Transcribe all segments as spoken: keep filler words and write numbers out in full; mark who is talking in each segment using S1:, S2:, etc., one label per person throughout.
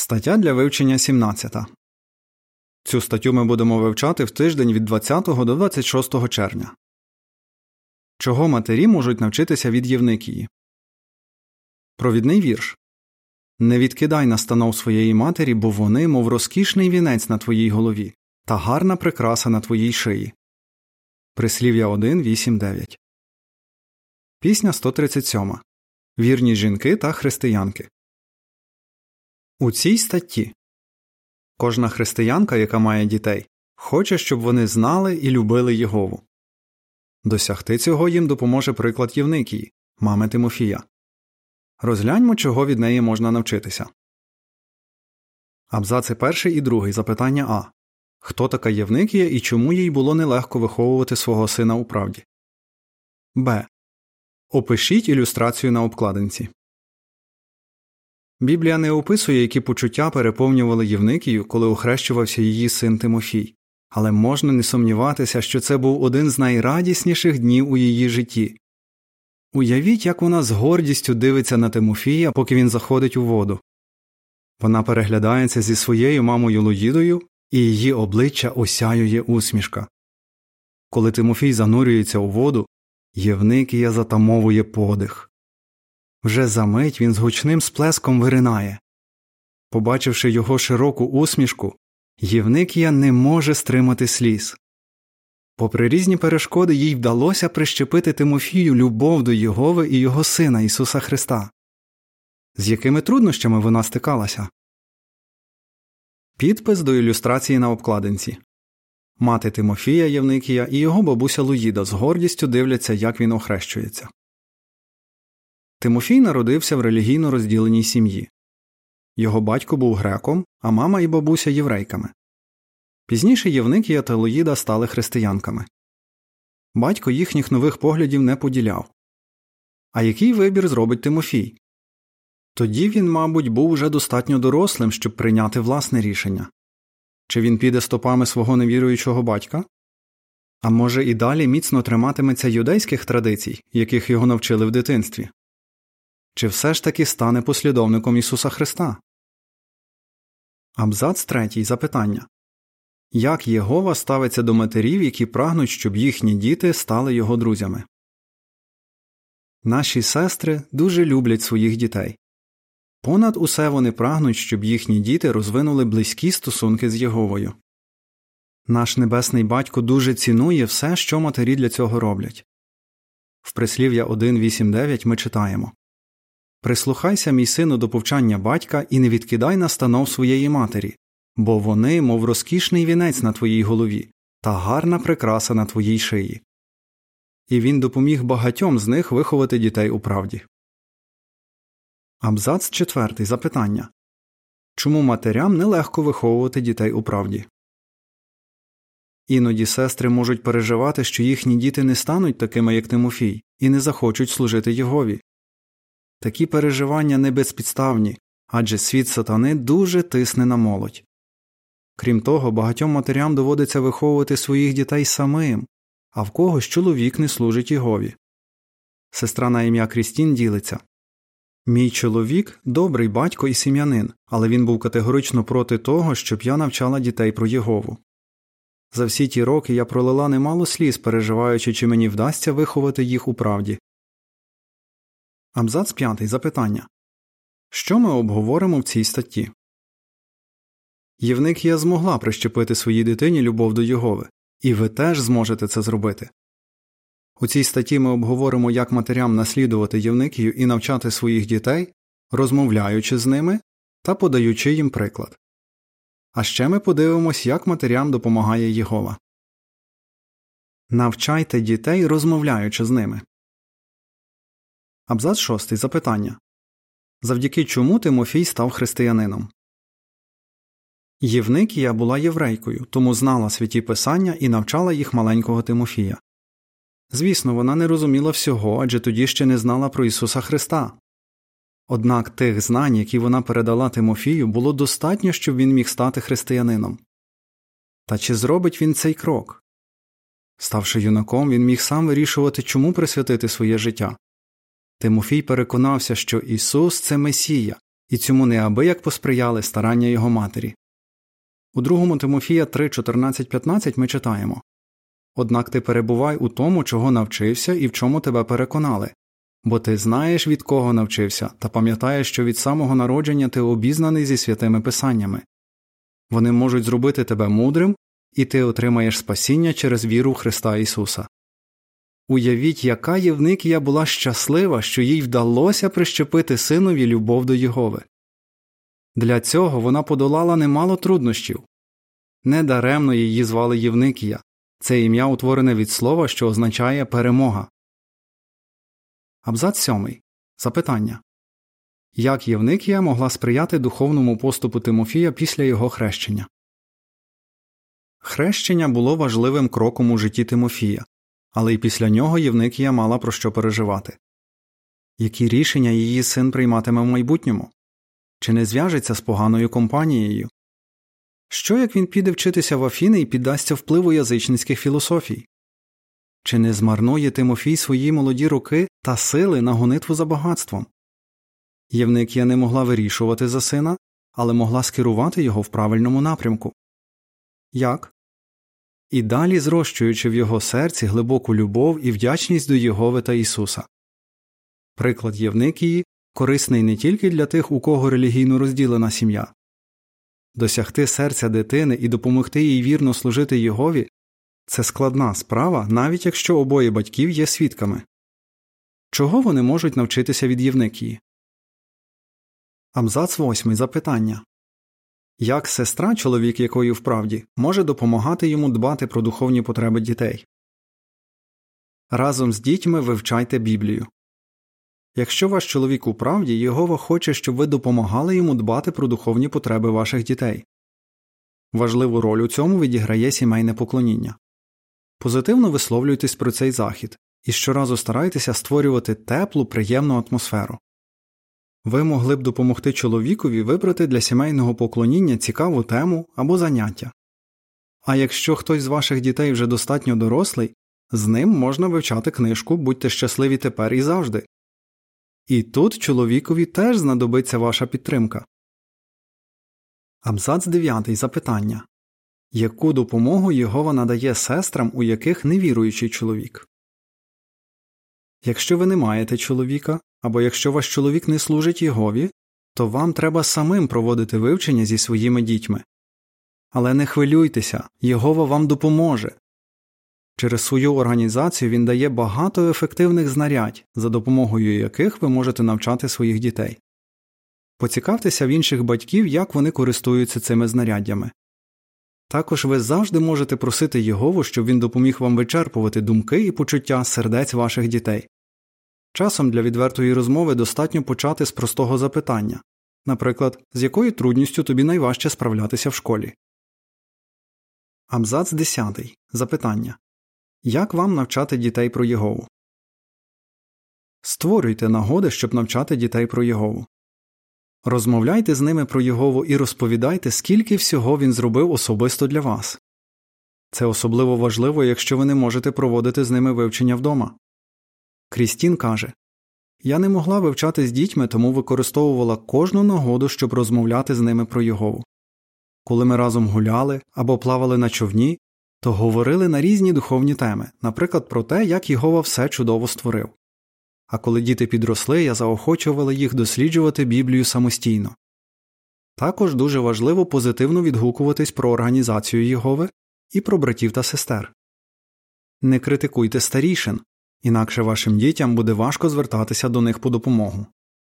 S1: Стаття для вивчення сімнадцята. Цю статтю ми будемо вивчати в тиждень від двадцятого до двадцять шостого червня. Чого матері можуть навчитися від Євникії? Провідний вірш. «Не відкидай настанов своєї матері, бо вони, мов розкішний вінець на твоїй голові, та гарна прикраса на твоїй шиї». Прислів'я один, вісім, дев'ять. Пісня сто тридцять сьома. Вірні жінки та християнки. У цій статті кожна християнка, яка має дітей, хоче, щоб вони знали і любили Єгову. Досягти цього їм допоможе приклад Євникії, мами Тимофія. Розгляньмо, чого від неї можна навчитися. Абзаци перший і другий, запитання А. Хто така Євникія і чому їй було нелегко виховувати свого сина у правді? Б. Опишіть ілюстрацію на обкладинці. Біблія не описує, які почуття переповнювали Євникію, коли охрещувався її син Тимофій, але можна не сумніватися, що це був один з найрадісніших днів у її житті. Уявіть, як вона з гордістю дивиться на Тимофія, поки він заходить у воду. Вона переглядається зі своєю мамою Лоїдою, і її обличчя осяює усмішка. Коли Тимофій занурюється у воду, Євникія затамовує подих. Вже за мить він з гучним сплеском виринає. Побачивши його широку усмішку, Євникія не може стримати сліз. Попри різні перешкоди, їй вдалося прищепити Тимофію любов до Єгови і його сина Ісуса Христа. З якими труднощами вона стикалася? Підпис до ілюстрації на обкладинці. Мати Тимофія Євникія і його бабуся Лоїда з гордістю дивляться, як він охрещується. Тимофій народився в релігійно розділеній сім'ї. Його батько був греком, а мама і бабуся – єврейками. Пізніше Євникія та Лоїда стали християнками. Батько їхніх нових поглядів не поділяв. А який вибір зробить Тимофій? Тоді він, мабуть, був уже достатньо дорослим, щоб прийняти власне рішення. Чи він піде стопами свого невіруючого батька? А може і далі міцно триматиметься юдейських традицій, яких його навчили в дитинстві? Чи все ж таки стане послідовником Ісуса Христа? Абзац третій. Запитання. Як Єгова ставиться до матерів, які прагнуть, щоб їхні діти стали його друзями? Наші сестри дуже люблять своїх дітей. Понад усе вони прагнуть, щоб їхні діти розвинули близькі стосунки з Єговою. Наш Небесний Батько дуже цінує все, що матері для цього роблять. В Прислів'я один, вісім, дев'ять ми читаємо: «Прислухайся, мій сину, до повчання батька і не відкидай настанов своєї матері, бо вони, мов розкішний вінець на твоїй голові, та гарна прикраса на твоїй шиї». І він допоміг багатьом з них виховати дітей у правді. Абзац четвертий. Запитання. Чому матерям нелегко виховувати дітей у правді? Іноді сестри можуть переживати, що їхні діти не стануть такими, як Тимофій, і не захочуть служити Єгові. Такі переживання не безпідставні, адже світ сатани дуже тисне на молодь. Крім того, багатьом матерям доводиться виховувати своїх дітей самим, а в когось чоловік не служить Єгові. Сестра на ім'я Крістін ділиться: «Мій чоловік – добрий батько і сім'янин, але він був категорично проти того, щоб я навчала дітей про Єгову. За всі ті роки я пролила немало сліз, переживаючи, чи мені вдасться виховати їх у правді». Абзац п'ятий. Запитання. Що ми обговоримо в цій статті? Євникія змогла прищепити своїй дитині любов до Єгови, і ви теж зможете це зробити. У цій статті ми обговоримо, як матерям наслідувати Євникію і навчати своїх дітей, розмовляючи з ними та подаючи їм приклад. А ще ми подивимось, як матерям допомагає Єгова. Навчайте дітей, розмовляючи з ними. Абзац шостий. Запитання. Завдяки чому Тимофій став християнином? Євникія була єврейкою, тому знала святі писання і навчала їх маленького Тимофія. Звісно, вона не розуміла всього, адже тоді ще не знала про Ісуса Христа. Однак тих знань, які вона передала Тимофію, було достатньо, щоб він міг стати християнином. Та чи зробить він цей крок? Ставши юнаком, він міг сам вирішувати, чому присвятити своє життя. Тимофій переконався, що Ісус – це Месія, І цьому неабияк посприяли старання його матері. У другому Тимофія три, чотирнадцять п'ятнадцять ми читаємо: «Однак ти перебувай у тому, чого навчився і в чому тебе переконали, бо ти знаєш, від кого навчився, та пам'ятаєш, що від самого народження ти обізнаний зі святими писаннями. Вони можуть зробити тебе мудрим, і ти отримаєш спасіння через віру в Христа Ісуса». Уявіть, яка Євникія була щаслива, що їй вдалося прищепити синові любов до Єгови. Для цього вона подолала немало труднощів. Недаремно її звали Євникія. Це ім'я утворене від слова, що означає «перемога». Абзац сьомий. Запитання. Як Євникія могла сприяти духовному поступу Тимофія після його хрещення? Хрещення було важливим кроком у житті Тимофія, але й після нього Євникія мала про що переживати. Які рішення її син прийматиме в майбутньому? Чи не зв'яжеться з поганою компанією? Що, як він піде вчитися в Афіни і піддасться впливу язичницьких філософій? Чи не змарнує Тимофій свої молоді роки та сили на гонитву за багатством? Євникія не могла вирішувати за сина, але могла скерувати його в правильному напрямку. Як? І далі зрощуючи в його серці глибоку любов і вдячність до Єгови та Ісуса. Приклад Євникії корисний не тільки для тих, у кого релігійно розділена сім'я. Досягти серця дитини і допомогти їй вірно служити Єгові – це складна справа, навіть якщо обоє батьків є свідками. Чого вони можуть навчитися від Євникії? Абзац восьмий. Запитання. Як сестра, чоловік якої вправді, може допомагати йому дбати про духовні потреби дітей? Разом з дітьми вивчайте Біблію. Якщо ваш чоловік у правді, Єгова хоче, щоб ви допомагали йому дбати про духовні потреби ваших дітей. Важливу роль у цьому відіграє сімейне поклоніння. Позитивно висловлюйтесь про цей захід і щоразу старайтеся створювати теплу, приємну атмосферу. Ви могли б допомогти чоловікові вибрати для сімейного поклоніння цікаву тему або заняття. А якщо хтось з ваших дітей вже достатньо дорослий, з ним можна вивчати книжку «Будьте щасливі тепер і завжди». І тут чоловікові теж знадобиться ваша підтримка. Абзац дев'ятий. Запитання. Яку допомогу Єгова надає сестрам, у яких невіруючий чоловік? Якщо ви не маєте чоловіка, або якщо ваш чоловік не служить Єгові, то вам треба самим проводити вивчення зі своїми дітьми. Але не хвилюйтеся, Єгова вам допоможе. Через свою організацію він дає багато ефективних знарядь, за допомогою яких ви можете навчати своїх дітей. Поцікавтеся в інших батьків, як вони користуються цими знаряддями. Також ви завжди можете просити Єгову, щоб він допоміг вам вичерпувати думки і почуття сердець ваших дітей. Часом для відвертої розмови достатньо почати з простого запитання. Наприклад, з якою трудністю тобі найважче справлятися в школі? Абзац десятий. Запитання. Як вам навчати дітей про Єгову? Створюйте нагоди, щоб навчати дітей про Єгову. Розмовляйте з ними про Єгову і розповідайте, скільки всього він зробив особисто для вас. Це особливо важливо, якщо ви не можете проводити з ними вивчення вдома. Крістін каже: «Я не могла вивчати з дітьми, тому використовувала кожну нагоду, щоб розмовляти з ними про Єгову. Коли ми разом гуляли або плавали на човні, то говорили на різні духовні теми, наприклад, про те, як Єгова все чудово створив. А коли діти підросли, я заохочувала їх досліджувати Біблію самостійно. Також дуже важливо позитивно відгукуватись про організацію Єгови і про братів та сестер. Не критикуйте старішин, інакше вашим дітям буде важко звертатися до них по допомогу».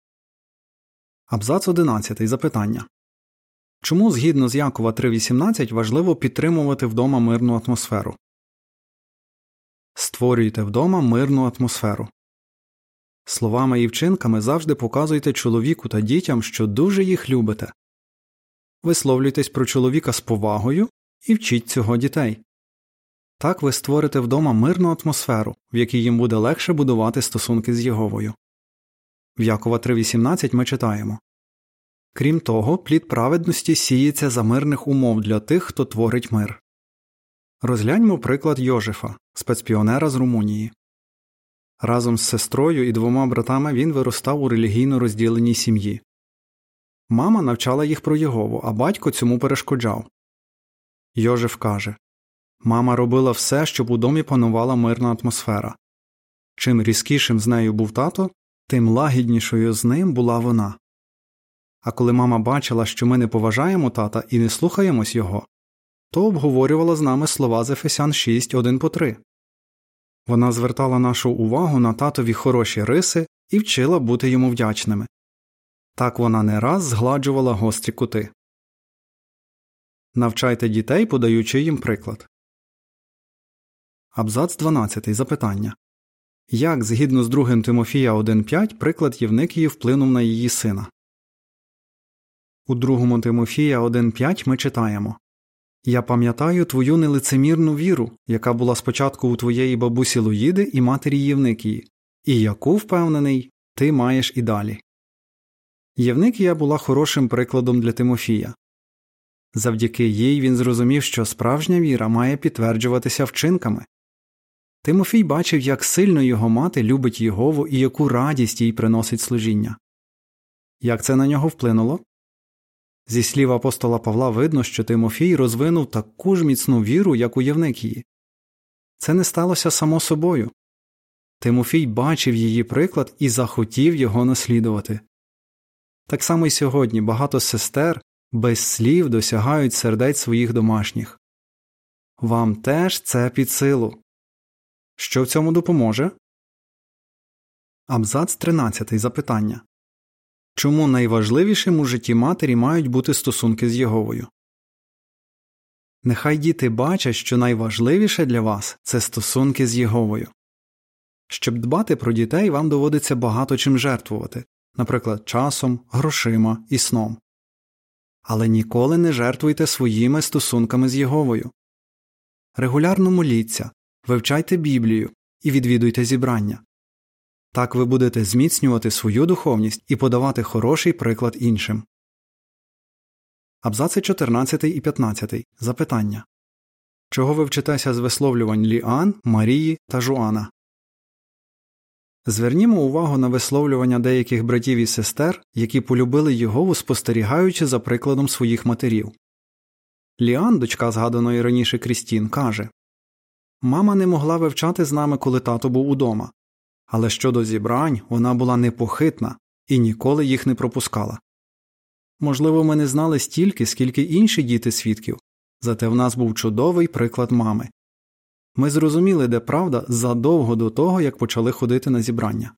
S1: Абзац одинадцятий. Запитання. Чому, згідно з Якова три вісімнадцять, важливо підтримувати вдома мирну атмосферу? Створюйте вдома мирну атмосферу. Словами і вчинками завжди показуйте чоловіку та дітям, що дуже їх любите. Висловлюйтесь про чоловіка з повагою і вчіть цього дітей. Так ви створите вдома мирну атмосферу, в якій їм буде легше будувати стосунки з Єговою. В Якова три вісімнадцять ми читаємо: «Крім того, плід праведності сіється за мирних умов для тих, хто творить мир». Розгляньмо приклад Йожефа, спецпіонера з Румунії. Разом з сестрою і двома братами він виростав у релігійно розділеній сім'ї. Мама навчала їх про Єгову, а батько цьому перешкоджав. Йожеф каже: «Мама робила все, щоб у домі панувала мирна атмосфера. Чим різкішим з нею був тато, тим лагіднішою з ним була вона. А коли мама бачила, що ми не поважаємо тата і не слухаємось його, то обговорювала з нами слова з Ефесян шість, один по три. Вона звертала нашу увагу на татові хороші риси і вчила бути йому вдячними. Так вона не раз згладжувала гострі кути». Навчайте дітей, подаючи їм приклад. Абзац дванадцятий. Запитання. Як, згідно з другим Тимофія один п'ять, приклад Євникії вплинув на її сина? У другому Тимофія один п'ять ми читаємо: «Я пам'ятаю твою нелицемірну віру, яка була спочатку у твоєї бабусі Луїди і матері Євникії, і яку, впевнений, ти маєш і далі». Євникія була хорошим прикладом для Тимофія. Завдяки їй він зрозумів, що справжня віра має підтверджуватися вчинками. Тимофій бачив, як сильно його мати любить Єгову і яку радість їй приносить служіння. Як це на нього вплинуло? Зі слів апостола Павла видно, що Тимофій розвинув таку ж міцну віру, як у Євникії. Це не сталося само собою. Тимофій бачив її приклад і захотів його наслідувати. Так само й сьогодні багато сестер без слів досягають сердець своїх домашніх. Вам теж це під силу. Що в цьому допоможе? Абзац тринадцятий. Запитання. Чому найважливішим у житті матері мають бути стосунки з Єговою? Нехай діти бачать, що найважливіше для вас – це стосунки з Єговою. Щоб дбати про дітей, вам доводиться багато чим жертвувати, наприклад, часом, грошима і сном. Але ніколи не жертвуйте своїми стосунками з Єговою. Регулярно моліться, вивчайте Біблію і відвідуйте зібрання. Так ви будете зміцнювати свою духовність і подавати хороший приклад іншим. Абзаци чотирнадцятий і п'ятнадцятий. Запитання. Чого ви вчитеся з висловлювань Ліан, Марії та Жуана? Звернімо увагу на висловлювання деяких братів і сестер, які полюбили Єгову, спостерігаючи за прикладом своїх матерів. Ліан, дочка згаданої раніше Крістін, каже: «Мама не могла вивчати з нами, коли тато був удома. Але щодо зібрань вона була непохитна і ніколи їх не пропускала. Можливо, ми не знали стільки, скільки інші діти свідків, зате в нас був чудовий приклад мами. Ми зрозуміли, де правда, задовго до того, як почали ходити на зібрання».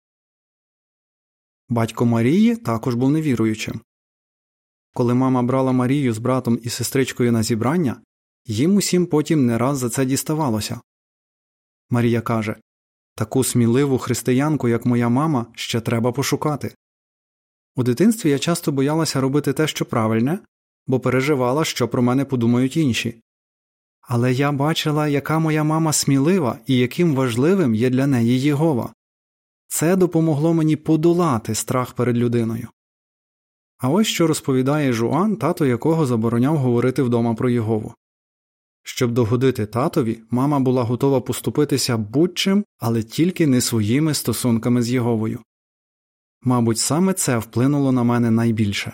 S1: Батько Марії також був невіруючим. Коли мама брала Марію з братом і сестричкою на зібрання, їм усім потім не раз за це діставалося. Марія каже: «Таку сміливу християнку, як моя мама, ще треба пошукати». У дитинстві я часто боялася робити те, що правильне, бо переживала, що про мене подумають інші. Але я бачила, яка моя мама смілива і яким важливим є для неї Єгова. Це допомогло мені подолати страх перед людиною. А ось що розповідає Жуан, тато якого забороняв говорити вдома про Єгову. Щоб догодити татові, мама була готова поступитися будь-чим, але тільки не своїми стосунками з Єговою. Мабуть, саме це вплинуло на мене найбільше.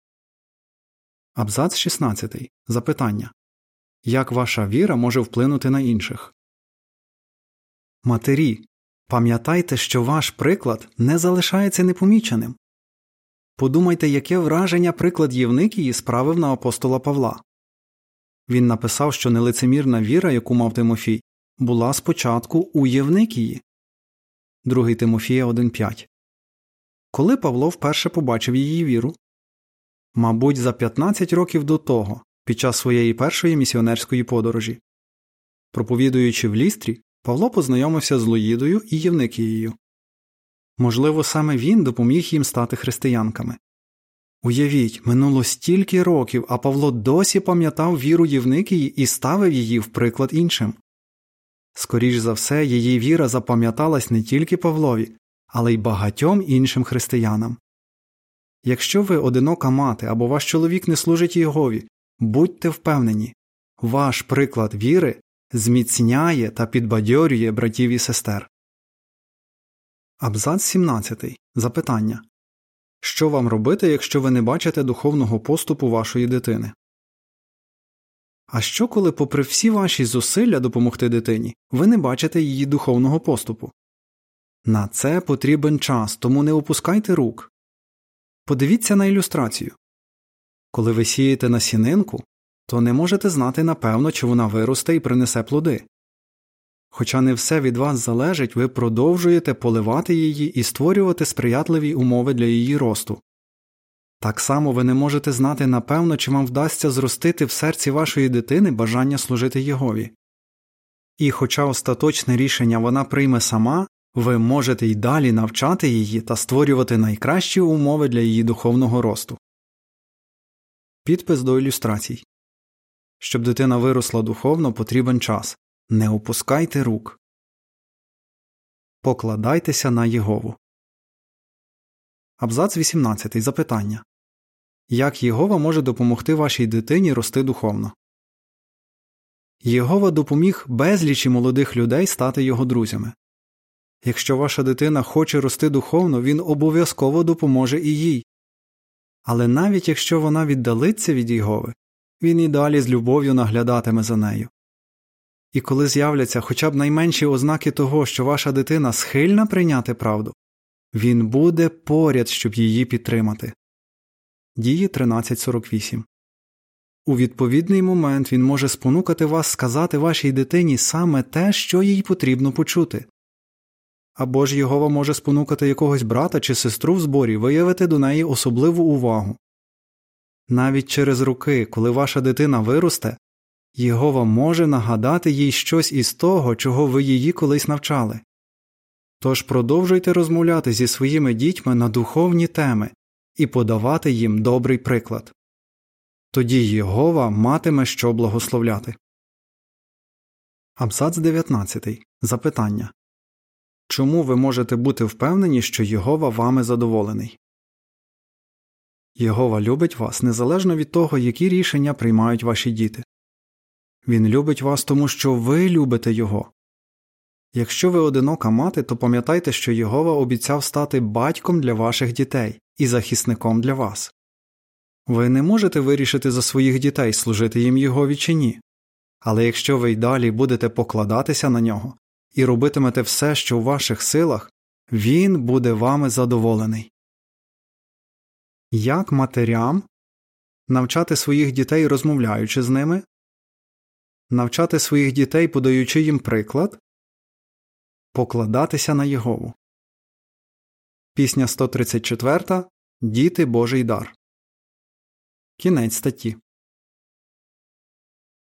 S1: Абзац шістнадцятий. Запитання. Як ваша віра може вплинути на інших? Матері, пам'ятайте, що ваш приклад не залишається непоміченим. Подумайте, яке враження приклад Євникії справив на апостола Павла. Він написав, що нелицемірна віра, яку мав Тимофій, була спочатку у Євникії. другий Тимофія один п'ять. Коли Павло вперше побачив її віру? Мабуть, за п'ятнадцять років до того, під час своєї першої місіонерської подорожі. Проповідуючи в Лістрі, Павло познайомився з Луїдою і Євникією. Можливо, саме він допоміг їм стати християнками. Уявіть, минуло стільки років, а Павло досі пам'ятав віру Євникії і ставив її в приклад іншим. Скоріш за все, її віра запам'яталась не тільки Павлові, але й багатьом іншим християнам. Якщо ви одинока мати або ваш чоловік не служить Єгові, будьте впевнені, ваш приклад віри зміцняє та підбадьорює братів і сестер. Абзац сімнадцятий. Запитання. Що вам робити, якщо ви не бачите духовного поступу вашої дитини? А що, коли попри всі ваші зусилля допомогти дитині, ви не бачите її духовного поступу? На це потрібен час, тому не опускайте рук. Подивіться на ілюстрацію. Коли ви сієте насінинку, то не можете знати напевно, чи вона виросте і принесе плоди. Хоча не все від вас залежить, ви продовжуєте поливати її і створювати сприятливі умови для її росту. Так само ви не можете знати напевно, чи вам вдасться зростити в серці вашої дитини бажання служити Єгові. І хоча остаточне рішення вона прийме сама, ви можете й далі навчати її та створювати найкращі умови для її духовного росту. Підпис до ілюстрацій. Щоб дитина виросла духовно, потрібен час. Не опускайте рук. Покладайтеся на Єгову. Абзац вісімнадцятий. Запитання. Як Єгова може допомогти вашій дитині рости духовно? Єгова допоміг безлічі молодих людей стати його друзями. Якщо ваша дитина хоче рости духовно, він обов'язково допоможе і їй. Але навіть якщо вона віддалиться від Єгови, він і далі з любов'ю наглядатиме за нею. І коли з'являться хоча б найменші ознаки того, що ваша дитина схильна прийняти правду, він буде поряд, щоб її підтримати. Дії тринадцять сорок вісім. У відповідний момент він може спонукати вас сказати вашій дитині саме те, що їй потрібно почути. Або ж Єгова може спонукати якогось брата чи сестру в зборі виявити до неї особливу увагу. Навіть через роки, коли ваша дитина виросте, Єгова може нагадати їй щось із того, чого ви її колись навчали. Тож продовжуйте розмовляти зі своїми дітьми на духовні теми і подавати їм добрий приклад. Тоді Єгова матиме що благословляти. Абзац дев'ятнадцятий. Запитання. Чому ви можете бути впевнені, що Єгова вами задоволений? Єгова любить вас незалежно від того, які рішення приймають ваші діти. Він любить вас тому, що ви любите Його. Якщо ви одинока мати, то пам'ятайте, що Єгова обіцяв стати батьком для ваших дітей і захисником для вас. Ви не можете вирішити за своїх дітей, служити їм Єгові чи ні. Але якщо ви й далі будете покладатися на Нього і робитимете все, що в ваших силах, Він буде вами задоволений. Як матерям навчати своїх дітей, розмовляючи з ними? Навчати своїх дітей, подаючи їм приклад? Покладатися на Єгову. Пісня сто тридцять четверта. Діти – Божий дар. Кінець статті.